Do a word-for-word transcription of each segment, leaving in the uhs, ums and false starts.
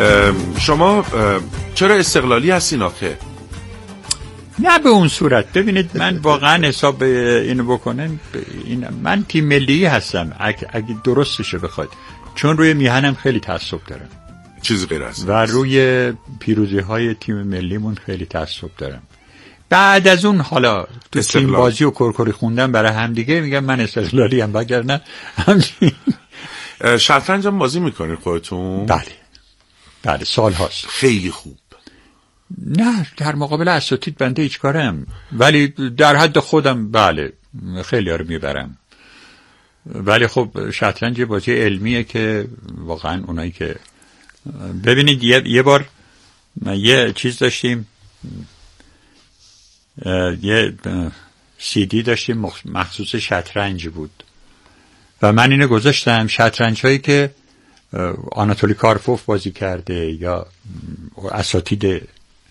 شما چرا استقلالی هستین آخه؟ نه به اون صورت. ببینید من واقعا حساب اینو بکنم، این من تیم ملی هستم اگه, اگه درستشه بخواد، چون روی میهنم خیلی تعصب دارم، چیز غیر از و روی پیروزی های تیم ملیمون خیلی تعصب دارم. بعد از اون حالا تو استقلال. تیم بازی و کرکری خوندم برای هم دیگه میگم من استقلالی ام، وگرنه همین. شطرنج هم بازی میکنید خودتون؟ بله بله سال هاست. خیلی خوب. نه در مقابل اساتید بنده هیچ کارم، ولی در حد خودم بله خیلی ها رو میبرم. ولی خب شطرنج بازی علمیه که واقعا اونایی که ببینید یه, یه بار یه چیز داشتیم، یه سی دی داشتیم مخصوص شطرنج بود و من اینو گذاشتم، شطرنج هایی که آناتولی کارپوف بازی کرده یا اساتید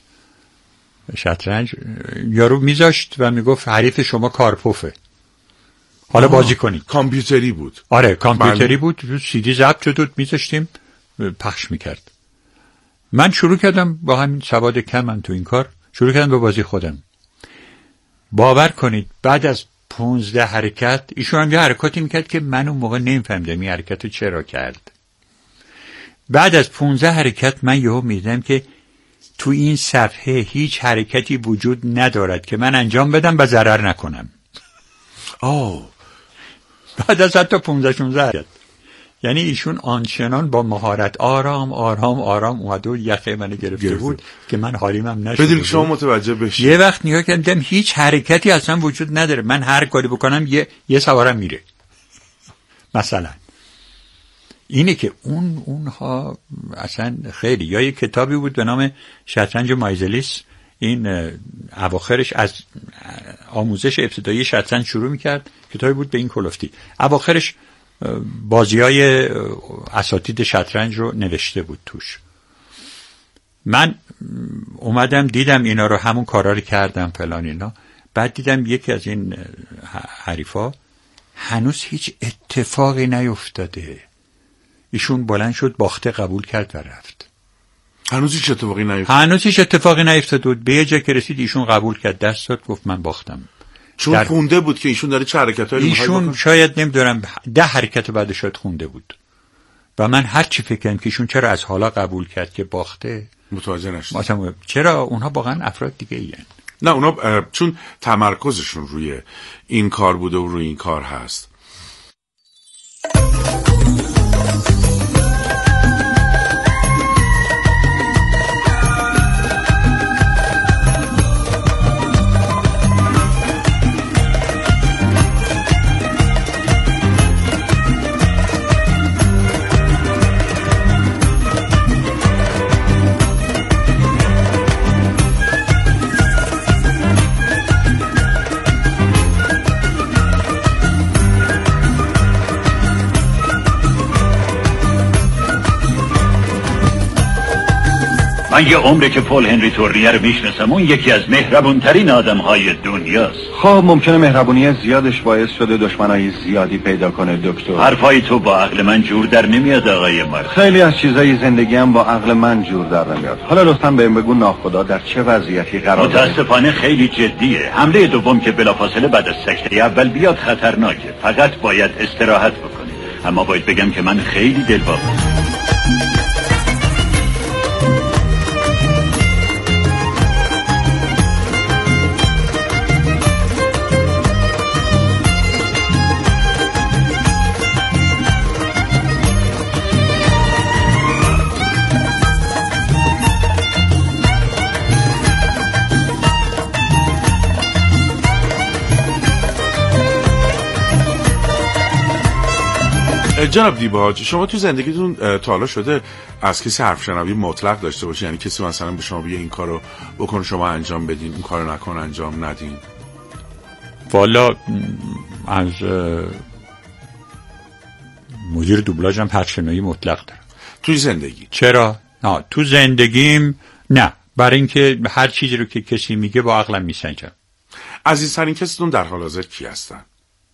شطرنج، یارو میذاشت و میگفت حریف شما کارپوفه، حالا بازی کنید. کامپیوتری بود؟ آره کامپیوتری من... بود، سی دی ضبط شد بود، میذاشتیم پخش میکرد. من شروع کردم با همین سواد کمم تو این کار، شروع کردم به بازی خودم. باور کنید بعد از پونزده حرکت ایشون هم یه حرکاتی میکرد که من اون موقع نمیفهمیدم این حرکت رو چرا کرد. بعد از پونزده حرکت من یهو میدیدم که تو این صفحه هیچ حرکتی وجود ندارد که من انجام بدم و ضرر نکنم. آه بعد از حتی پونزده شونزده حرکت، یعنی ایشون آنچنان با مهارت آرام آرام آرام اومد و یخه منو گرفته گرفت. بود که من حالیمم نشد. بدید شما متوجه بشید. یه وقت نگاه کردم هیچ حرکتی اصلا وجود نداره، من هر کاری بکنم یه یه سوارم میره. مثلا اینه که اون اونها اصلا خیلی. یا یه کتابی بود به نام شطرنج مایزلیس، این اواخرش از آموزش ابتدایی شطرنج شروع میکرد، کتابی بود به این کلفتی، اواخرش بازیای اساتید شطرنج رو نوشته بود توش. من اومدم دیدم اینا رو، همون کارا رو کردم فلان اینا. بعد دیدم یکی از این حریفا هنوز هیچ اتفاقی نیفتاده، ایشون بلند شد باخته قبول کرد و رفت. هنوز هیچ اتفاقی نیفتاد. هنوز هیچ اتفاقی نیفتاد بود. به یه جا که رسید ایشون قبول کرد، دست داد، گفت من باختم. چون در... خونده بود که ایشون داره چه حرکتایی می‌خواد بکنه. ایشون شاید نمیدونم ده حرکت بعد شاید خونده بود. و من هر چی فکر کردم که ایشون چرا از حالا قبول کرد که باخته، متوجه نشدم. مثلا چرا اونها واقعا افراد دیگه این. نه اونا چون تمرکزشون روی این کار بوده و روی این کار هست. من یه عمره که پول هنری تورنیر رو میشناسم، اون یکی از مهربونترین آدم‌های دنیاست. خب ممکنه مهربونی زیادش باعث شده دشمنای زیادی پیدا کنه دکتر. حرفای تو با عقل من جور در نمیاد آقای مارک. خیلی از چیزای زندگی هم با عقل من جور در نمیاد. حالا لطفاً بهم بگو ناخدا در چه وضعیتی قرار داره؟ متاسفانه خیلی جدیه. حمله دوم که بلافاصله بعد از سکته اول بیاد خطرناکه. فقط باید استراحت بکنی. اما باید بگم که من خیلی دلواپسم. جناب دیباج، شما تو زندگیتون تا حالا شده از کسی حرف شنوی مطلق داشته باشی؟ یعنی کسی مثلا به شما بگه این کارو بکن شما انجام بدین، این کارو نکن انجام ندین؟ والا از مدیر دوبلاژم حرف شنوی مطلق دارم. توی زندگی؟ چرا؟ نه تو زندگیم نه، برای اینکه هر چیزی رو که کسی میگه با عقلم میسنجم. عزیزترین کستون در حال حاضر کی هستن؟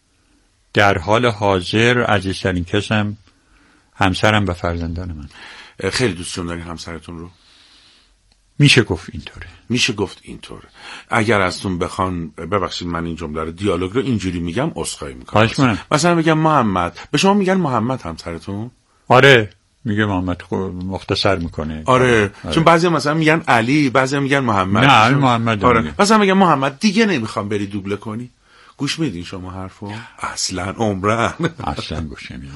در حال حاضر عزیزترین کسم همسرم و فرزندان من. خیلی دوستشون دارین همسرتون رو؟ میشه گفت اینطوره. میشه گفت اینطوره. اگر ازتون بخوان، ببخشید من این جمله رو دیالوگ رو اینجوری میگم، عذرخواهی میکنم. مثلا میگم محمد، به شما میگن محمد همسرتون؟ آره میگه محمد، مختصر میکنه. آره, آره. چون بعضی مثلا میگن علی، بعضی میگن محمد. نه محمد. آره. مثلا میگن محمد دیگه نمیخوام بری دوبله کنی. گوش میدین شما حرفو؟ اصلا عمرن اصلا گوش نمیدم.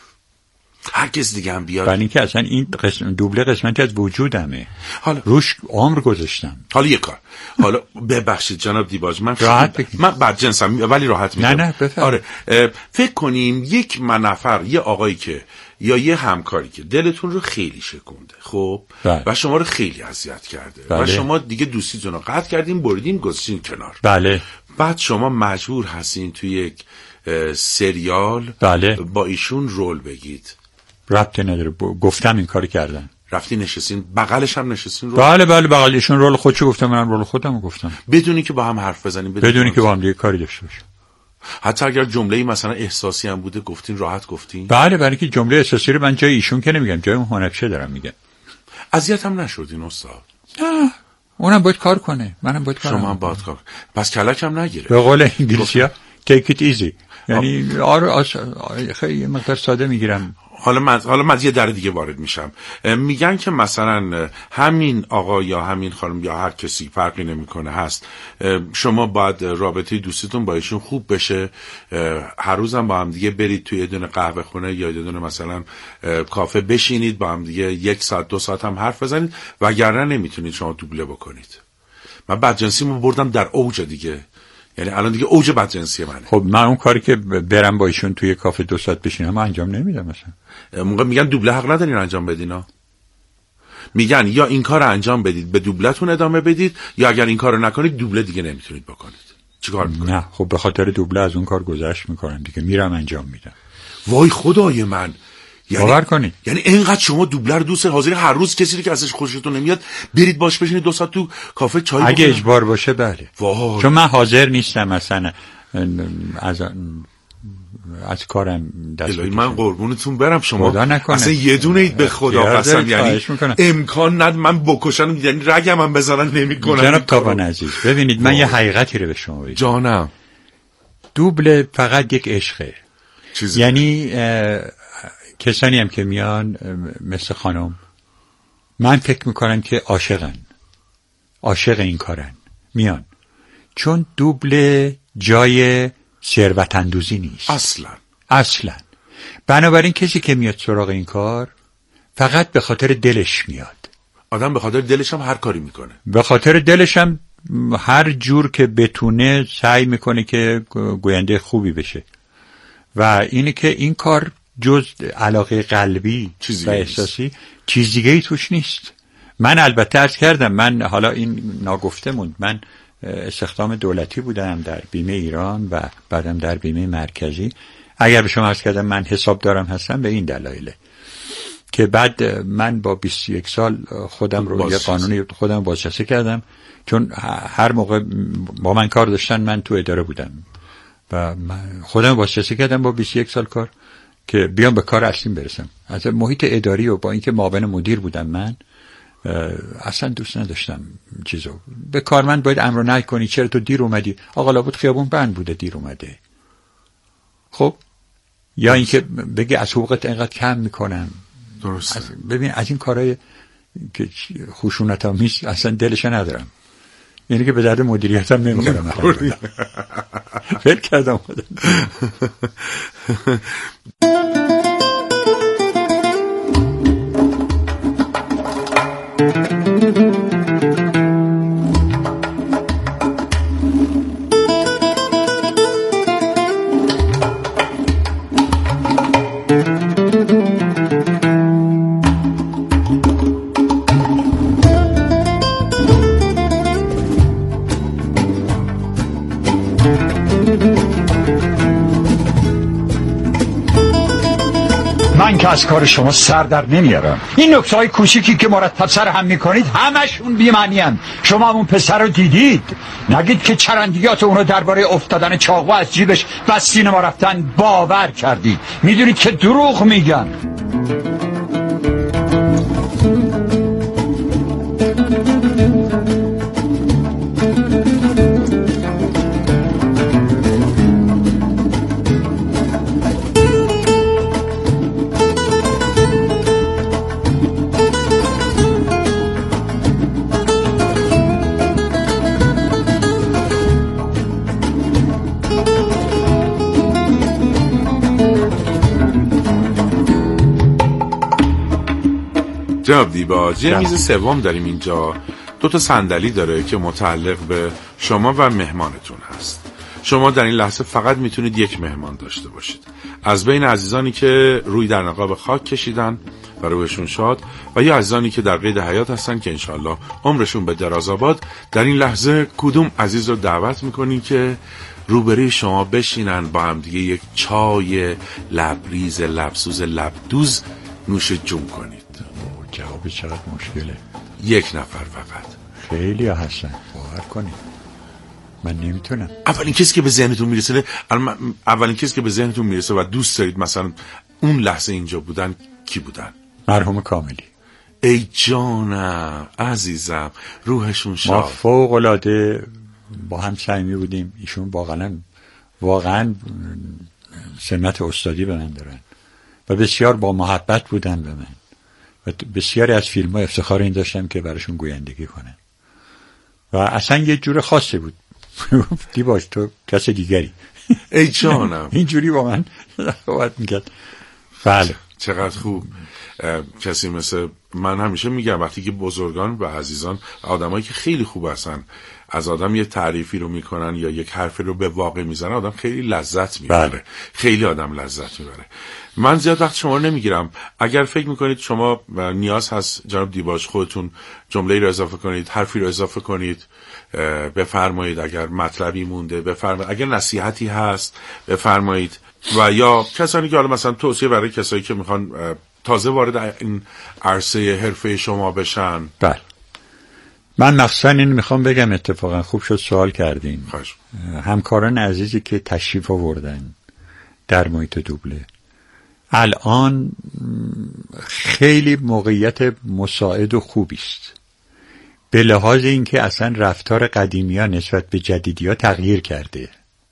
هر کس دیگه هم بیاد. برای اینکه اصلا این قسم دوبله قسمتی از وجودمه. حالا روش عمر گذاشتم. حالا یه کار. حالا ببخشید جناب دیباج، من راحت من بدجنسم ولی راحت میگم. نه نه بفرم. آره فکر کنیم یک نفر، یه آقایی که یا یه همکاری که دلتون رو خیلی شکونده، خب بله. و شما رو خیلی اذیت کرده، بله. و شما دیگه دوستیتون رو قطع کردین، بریدین گذاشتین کنار. بله. بعد شما مجبور هستین توی یک سریال بله. با ایشون رول بگید. ربطی نداره، گفتم این کاری کردن. رفتی نشستین بغلش هم نشستین رول؟ بله بله بغلشون رول خودشو گفتم، منم رول خودمو گفتم، بدونی که با هم حرف بزنیم، بدونی, بدونی که با هم دیگه کاری داشته باشیم. حتی اگر جمله‌ای مثلا احساسی هم بوده گفتین، راحت گفتین؟ بله، برای اینکه جمله احساسی رو من جای ایشون که نمیگم، جای اون هنرپیشه دارم میگم. اذیت هم نشدین استاد؟ نه، اونم باید کار کنه، منم باید کار کنم. شما هم باید کار. پس کلک هم نگیره. به قول انگلیسی‌ها take it easy. یعنی آره خیلی مقدار ساده میگیرم. حالا من حالا من یه در دیگه وارد میشم. میگن که مثلا همین آقا یا همین خانم یا هر کسی فرقی نمیکنه هست، شما باید رابطه دوستیتون با ایشون خوب بشه، هر روزم با هم دیگه برید توی یه دونه قهوه خونه یا یه دونه مثلا کافه بشینید، با هم دیگه یک ساعت دو ساعت هم حرف بزنید، وگرنه نمیتونید شما دوبله بکنید. من بدجنسیمو بردم در اوج دیگه، یعنی الان دیگه اوج بدجنسی منه. خب من اون کاری که برم با ایشون توی کافه دو ساعت بشینم انجام نمیدم. مثلا موقع میگن دوبله حق ندارین انجام بدینا، میگن یا این کار انجام بدید به دوبلتون ادامه بدید، یا اگر این کارو نکنید دوبله دیگه نمیتونید بکنید. چیکار میکنید؟ نه خب به خاطر دوبله از اون کار گذشت میکنم دیگه، میرم انجام میدم. وای خدای من، یعنی باور کنید، یعنی اینقدر شما دوبله رو دوست حاضری هر روز کسی رو که ازش خوشتون نمیاد برید باش بشینید دو ساعت تو کافه چای اگه بخورید؟ اجبار باشه بله. وای. چون من حاضر نیستم مثلا از از کارم دست بکشم. من قربونتون برم، شما خدا نکنه اصلا یه دونه اید به خدا قسم، یعنی امکان ند من بکشم، یعنی رگم هم بزنن نمیکنن. جناب تابان عزیز ببینید، من یه حقیقتی رو به شما بگم. جانم، دوبله فقط یک عشقه. چیزی یعنی کسانی هم که میان مثل خانم، من فکر میکنم که عاشقن، عاشق این کارن، میان چون دوبله جای ثروت اندوزی نیست اصلا اصلا. بنابراین کسی که میاد سراغ این کار فقط به خاطر دلش میاد. آدم به خاطر دلش هم هر کاری میکنه، به خاطر دلش هم هر جور که بتونه سعی میکنه که گوینده خوبی بشه، و اینه که این کار جز علاقه قلبی و احساسی چیز دیگه ای توش نیست. من البته عرض کردم، من حالا این ناگفته موند، من استخدام دولتی بودم در بیمه ایران و بعدم در بیمه مرکزی. اگر به شما عرض کردم من حسابدارم هستم به این دلایله که بعد من با بیست و یک سال خودم رو یه قانونی خودم بازنشسته کردم، چون هر موقع با من کار داشتن من تو اداره بودم و من خودم بازنشسته کردم با بیست و یک سال کار که بیام به کار اصلیم برسم. از محیط اداری و با اینکه معاون مدیر بودم من اصلا دوست نداشتم چیزو. به کارمند باید امر و نهی کنی، چرا تو دیر اومدی؟ آقا لابد خیابون بند بوده دیر اومده. خب یا اینکه بگی از حقوقت اینقدر کم میکنم. درسته. از ببین از این کارهای که خشونت آمیز اصلا دلش ندارم، یعنی که به درد مدیریتم نمیخورم. فکر کردم خودم. من که از کار شما سر در نمیارم. این نکته‌های کوچیکی که مرتب سر هم میکنید همشون بی‌معنی‌اند. شما همون پسر رو دیدید؟ نگید که چرندیات اونو درباره افتادن چاقو از جیبش و سینما رفتن باور کردید. میدونید که دروغ میگن. جناب دیباج، یه میز سوم داریم اینجا، دو تا صندلی داره که متعلق به شما و مهمانتون هست. شما در این لحظه فقط میتونید یک مهمان داشته باشید از بین عزیزانی که روی در نقاب خاک کشیدن و روحشون شاد، و یا عزیزانی که در قید حیات هستن که انشالله عمرشون به دراز آباد. در این لحظه کدوم عزیز رو دعوت میکنین که روبروی شما بشینن، با هم دیگه یک چای لبریز لبسوز لبدوز نوش جون کنید؟ جواب چقدر مشکله. یک نفر فقط. خیلی ها هستن، باور کنید من نمیتونم. اولین کسی که به ذهنتون میرسه اولین کسی که به ذهنتون میرسه و دوست دارید مثلا اون لحظه اینجا بودن کی بودن؟ مرحوم کاملی. ای جانم عزیزم، روحشون شاد. ما فوق العاده با هم صمیمی بودیم. ایشون واقعا واقعا سمت استادی به من دارن و بسیار با محبت بودن به من و بسیاری از فیلم ها افتخار این داشتم که براشون گویندگی کنم و اصلا یه جور خاصی بود. دیباج تو کس دیگری. ای جانم. اینجوری با من صحبت میکرد. بله چقدر خوب. کسی مثل من همیشه میگم وقتی که بزرگان و عزیزان آدمایی که خیلی خوب هستن از آدم یه تعریفی رو میکنن یا یک حرفی رو به واقع میزنن، آدم خیلی لذت میبره. بله. خیلی آدم لذت میبره. من زیاد وقت شما رو نمیگیرم. اگر فکر میکنید شما نیاز هست جناب دیباج خودتون جمله‌ای رو اضافه کنید، حرفی رو اضافه کنید، بفرمایید. اگر مطلبی مونده بفرمایید، اگر نصیحتی هست بفرمایید، و یا کسانی که حالا مثلا توصیه برای کسایی که میخوان تازه وارد این عرصه حرفه شما بشن. بله من مخصوصا این میخوام بگم، اتفاقا خوب شد سوال کردین. خوش. همکاران عزیزی که تشریف آوردن در محیط دوبله الان خیلی موقعیت مساعد و خوبی است، به لحاظ اینکه اصلا رفتار قدیمی‌ها نسبت به جدیدی‌ها تغییر کرده.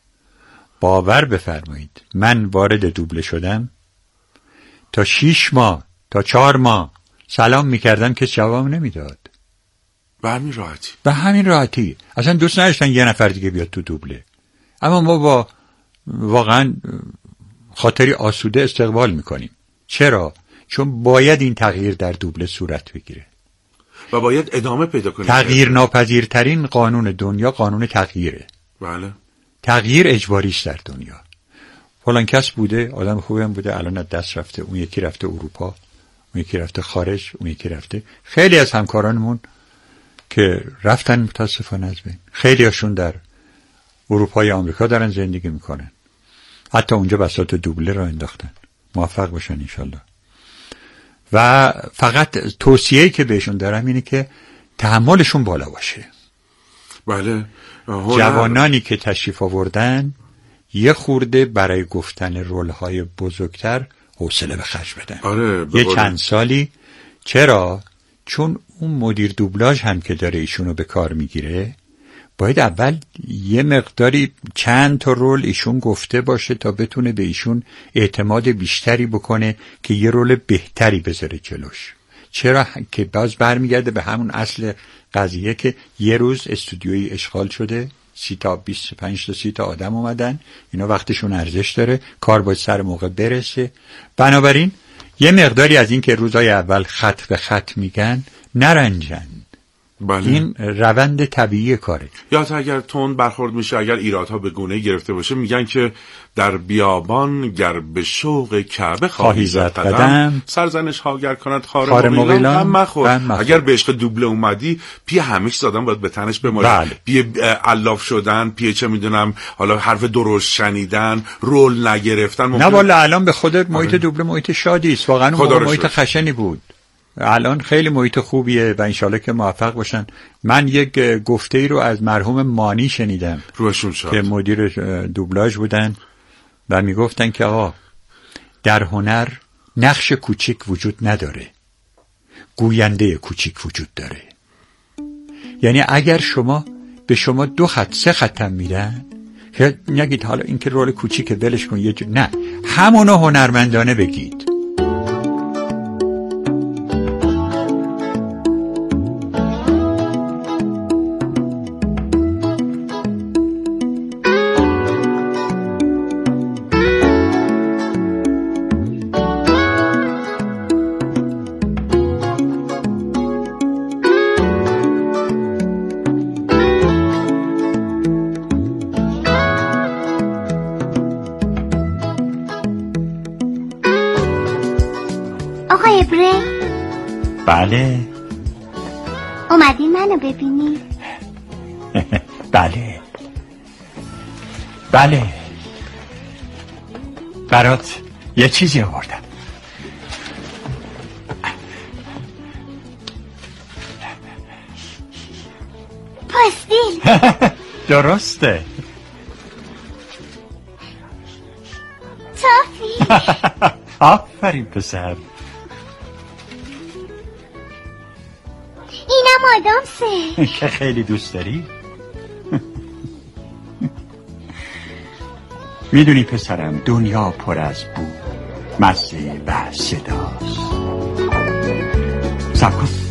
باور بفرمایید من وارد دوبله شدم، تا شیش ماه تا چهار ماه سلام میکردم که جواب نمیداد. به همین راحتی. به همین راحتی. اصلا دوست نداشتن یه نفر دیگه بیاد تو دوبله. اما ما با واقعا خاطری آسوده استقبال میکنیم. چرا؟ چون باید این تغییر در دوبله صورت بگیره و باید ادامه پیدا کنه. تغییر ناپذیرترین قانون دنیا قانون تغییره. بله. تغییر اجباری است در دنیا. فلان کس بوده آدم خوبی هم بوده، الان از دست رفته، اون یکی رفته اروپا، اون یکی رفته خارج، اون یکی رفته. خیلی از همکارانمون که رفتن متاسفانه از بین، خیلی هاشون در اروپا یا آمریکا دارن زندگی میکنن، حتی اونجا بساط دوبله را انداختن. موفق باشن انشالله. و فقط توصیه‌ای که بهشون دارم اینه که تحملشون بالا باشه. بله. جوانانی که تشریف آوردن یه خورده برای گفتن رول‌های بزرگتر حوصله به خرج بدن. آره یه چند سالی. چرا؟ چون اون مدیر دوبلاژ هم که داره ایشونو به کار میگیره باید اول یه مقداری چند تا رول ایشون گفته باشه تا بتونه به ایشون اعتماد بیشتری بکنه که یه رول بهتری بذاره جلوش. چرا؟ که باز برمیگرده به همون اصل قضیه که یه روز استودیوی اشغال شده، سی تا بیست پنج تا سی تا آدم اومدن، اینا وقتشون ارزش داره، کار باید سر موقع برسه. بنابراین یه مقداری از این که روزای اول خط به خط میگن نرنجن. بله. این روند طبیعی کاره. یا تا اگر تون برخورد میشه، اگر ایرادها به گونه گرفته باشه، میگن که در بیابان گر به شوق کعبه خواهی زد قدم، سرزنش ها گر کند خار مغیلان هم مخور. اگر به عشق دوبله اومدی پی همیش زدن باید به تنش بماری. بله. پی الاف شدن، پی چه میدونم حالا حرف درست شنیدن، رول نگرفتن ممکن... نه والا الان به خودت محیط دوبله محیط شادی است. واقعا اون محیط خشنی بود. الان خیلی محیط خوبیه و انشالله که موفق باشن. من یک گفته ای رو از مرحوم مانی شنیدم روشون شد که مدیر دوبلاژ بودن و میگفتن که آقا در هنر نقش کوچیک وجود نداره، گوینده کوچیک وجود داره. یعنی اگر شما به شما دو خط سه خط هم میدن که نگید حالا این که رول کوچیکه ولش کن یه جو... نه، همونو هنرمندانه بگید. آقای بری؟ بله. اومدین منو ببینی؟ بله بله، برات یه چیزی آوردم. پاستیل. درسته. تافی. آفرین پسر. اینم آدامسه که خیلی دوست داری؟ میدونی پسرم، دنیا پر از بو، مزه و صداست. صبر کن.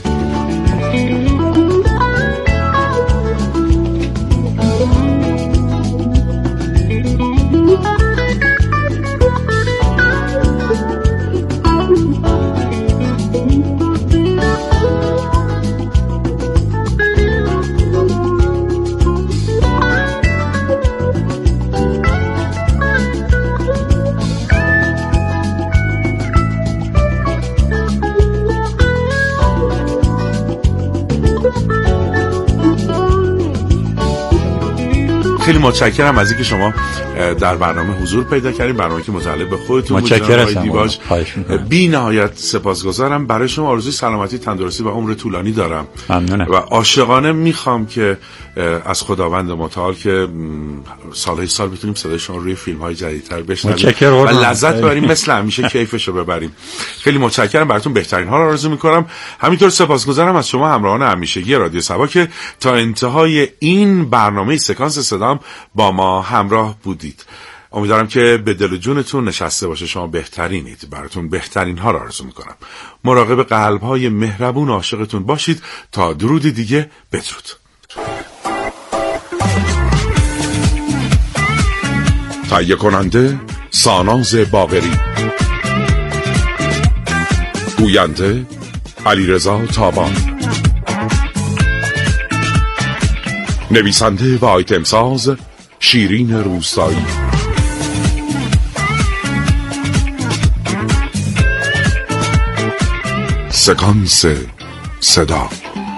خیلی متشکرم از اینکه شما در برنامه حضور پیدا کردید، برنامه که متعلق به خودتون بود. متشکرم. بی نهایت سپاسگزارم. برای شما آرزوی سلامتی، تندرستی و عمر طولانی دارم. ممنونم. و عاشقانه میخوام که از خداوند متعال که سالهای سال بتونیم صدای شما روی فیلم های جدیدتر بشنویم و لذت ببریم، مثل همیشه کیفشو ببریم. خیلی متشکرم، براتون بهترین ها رو آرزو میکنم. همینطور سپاسگزارم از شما همراهان همیشگی رادیو سبا که تا انتهای این برنامه سکانس صدام با ما همراه بودید. امیدوارم که به دل و جونتون نشسته باشه. شما بهترینید، براتون بهترین ها رو آرزو میکنم. مراقب قلب های مهربون عاشقتون باشید. تا درود دیگه، بدرود. تهیه کننده ساناز باقری، گوینده علیرضا تابان، نویسنده و آیتم ساز شیرین روستایی. سکانس صدا.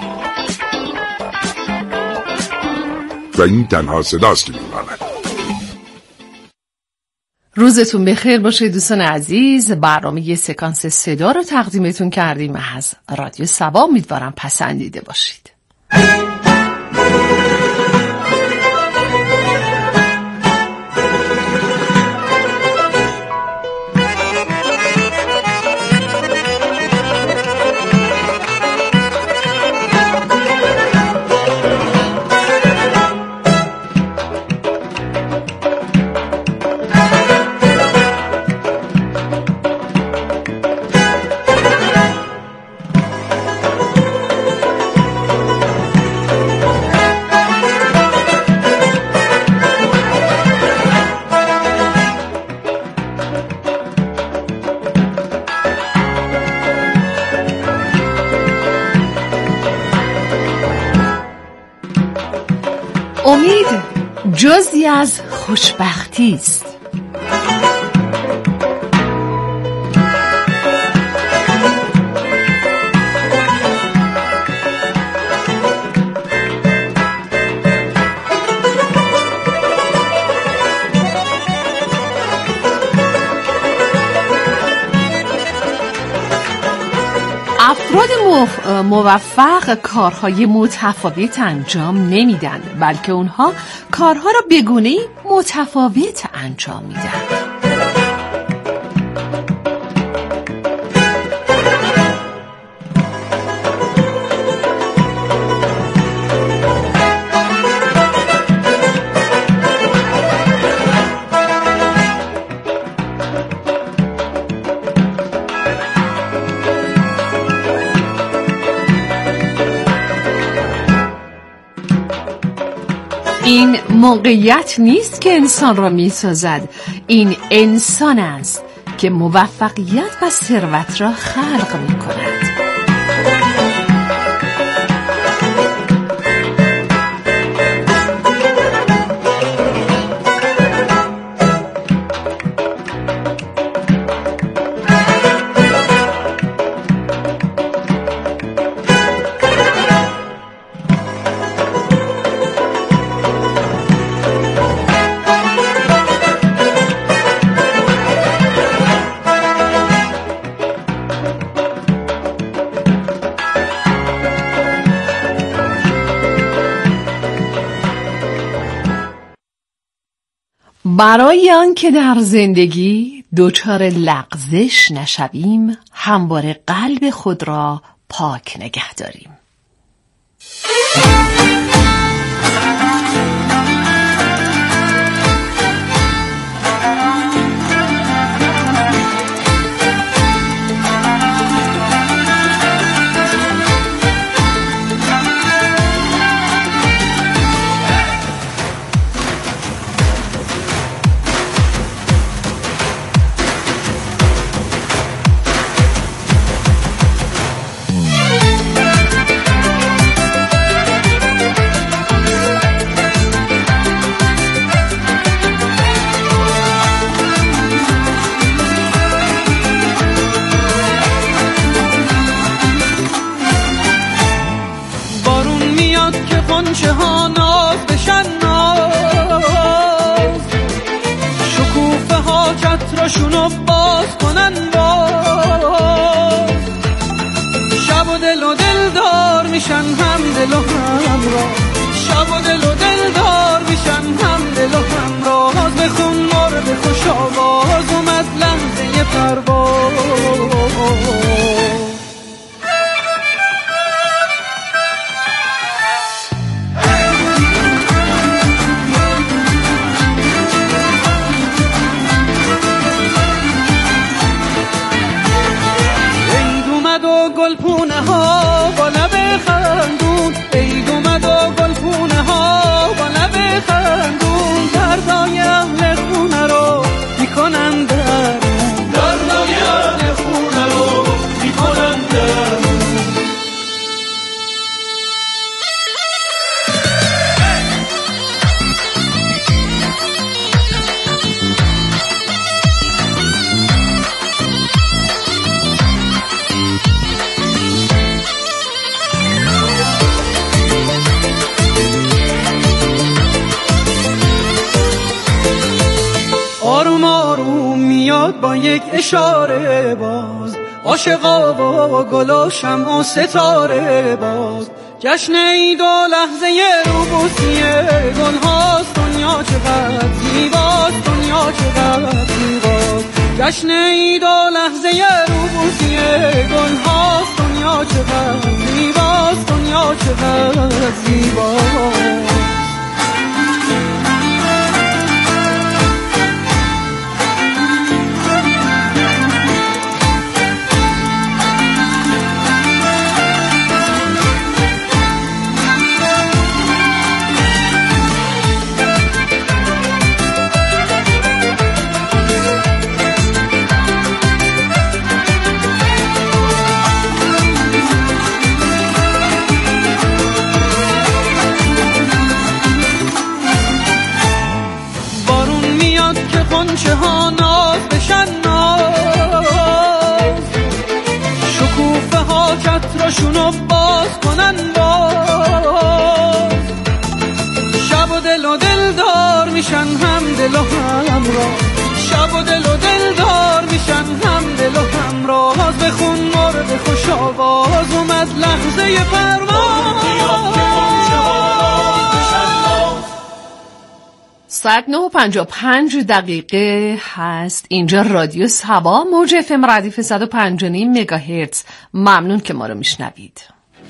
و این تنها صداست که می‌ماند. روزتون بخیر باشه دوستان عزیز. برنامه یه سکانس صدا رو تقدیمتون کردیم از رادیو سبا. امیدوارم پسندیده باشید. امید جزئی از خوشبختی است. افراد موفق کارهای متفاوت انجام نمیدن، بلکه اونها کارها را به گونه‌ای متفاوت انجام میدن. این موقعیت نیست که انسان را می‌سازد، این انسان است که موفقیت و ثروت را خلق می‌کند. برای آنکه در زندگی دچار لغزش نشویم، همواره قلب خود را پاک نگه داریم. غنچه ها ناز بشن ناز، شکوفه ها چترشونو باز کنن باز، شب و دل و دل دار میشن هم دل و هم راز، شب و دل و دل دار میشن هم دل و هم راز. بخون مرد خوش آواز اومد لحظه پرواز. گلپونه ها با لب خندون، عید اومد و گلپونه ها با لب خندون، دردای اهل خونه رو میکنن درون، دردای اهل خونه رو میکنن درون. آروم آروم میاد با یک اشاره باز، عاشقا و گل و شمع و ستاره باز، جشن عید و لحظه روبوسی گل هاست، دنیا چقدر زیباست، دنیا چقدر زیباست، جشن عید و لحظه روبوسی گل هاست، دنیا چقدر زیباست، دنیا چقدر زیباست. غنچه ها ناز بشن ناز، شکوفه ها چترشونو باز کنن باز، شب و دل و دل دار میشن هم دل و هم راز، شب و دل و دل دار میشن هم دل و هم راز. بخون مرد خوش آواز اومد لحظه پرواز. ساعت نه و پنجاه و پنج دقیقه هست. اینجا رادیو سبا، موج اف ام ردیف صد و پنج و نیم مگاهرتز. ممنون که ما رو میشنوید.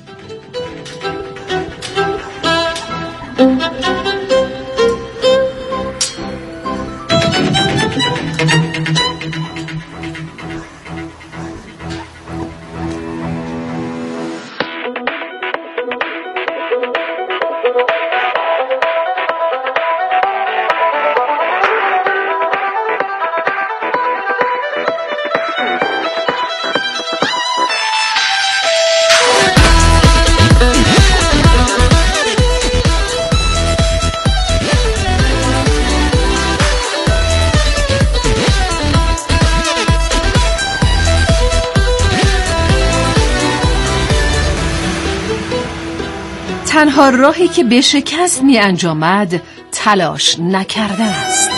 تنها راهی که به شکست می انجامد تلاش نکردن است.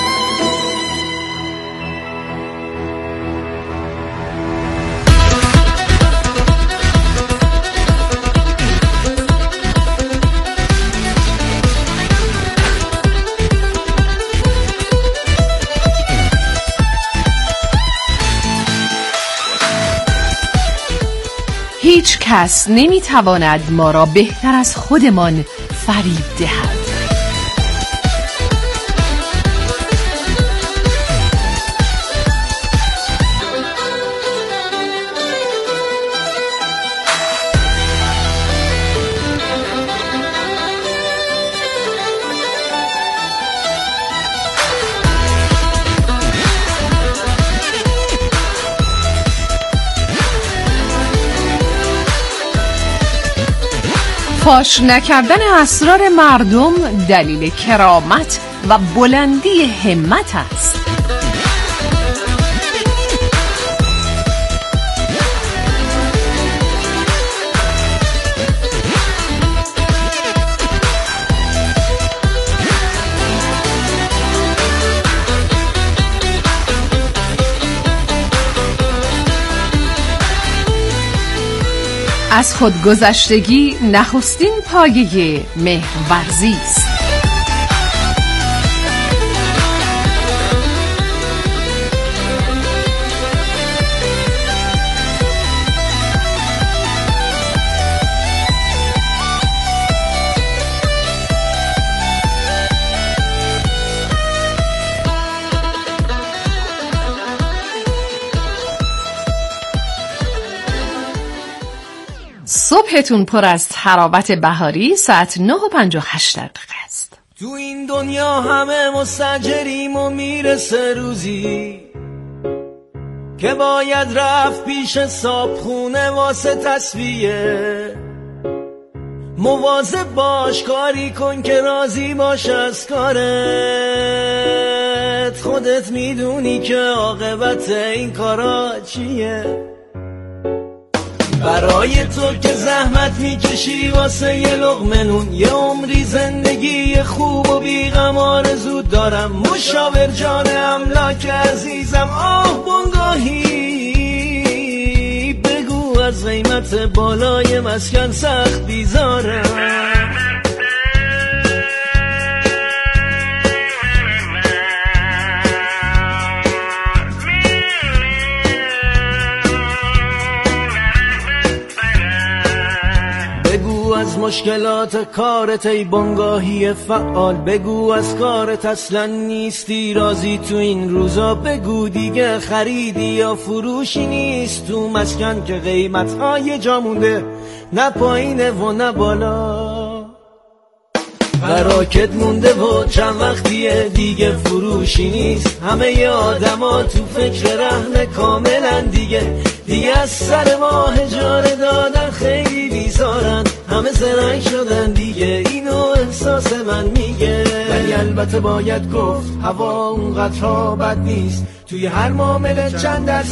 هیچ کس نمیتواند ما را بهتر از خودمان فریب دهد. فاش نکردن اسرار مردم دلیل کرامت و بلندی همت است. از خودگذشتگی نخستین پایه مهرورزی است. صبحتون پر از تراوت بهاری. ساعت نه و پنجاه و هشت دقیقه است. تو این دنیا همه مستاجریم و میرسه روزی که باید رفت پیش صابخونه واسه تصفیه. مواظب باش، کاری کن که راضی باش از کارت. خودت میدونی که عاقبت این کارا چیه. برای تو که زحمت میکشی واسه یه لقمه نون، یه عمری زندگی خوب و بیغم آرزو دارم. مشاور جان املاک عزیزم، آه بنگاهی بگو از قیمت بالای مسکن سخت بیزارم. از مشکلات کارت ای بنگاهی فعال، بگو از کارت اصلا نیستی راضی تو این روزا. بگو دیگه خریدی یا فروشی نیست تو مسکن که قیمت های جا مونده نه پایینه و نه بالا. براکت مونده و چند وقتیه دیگه فروشی نیست. همه ی آدما تو فکر رهن کاملا دیگه دیگه از سر ماه اجاره دادن خیلی بیزارن. همه زرنگ شدن دیگه، اینو احساس من میگه. ولی البته باید گفت هوا اونقدر بد نیست. توی هر معامله چند درصد